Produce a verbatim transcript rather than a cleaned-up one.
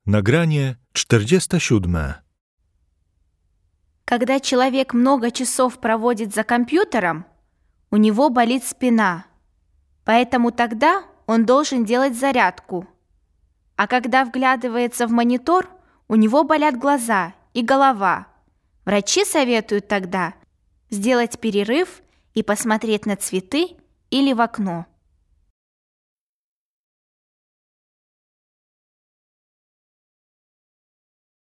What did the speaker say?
Nagranie czterdzieste siódme. Когда человек много часов проводит за компьютером, у него болит спина, поэтому тогда он должен делать зарядку. А когда вглядывается в монитор, у него болят глаза и голова. Врачи советуют тогда сделать перерыв и посмотреть на цветы или в окно.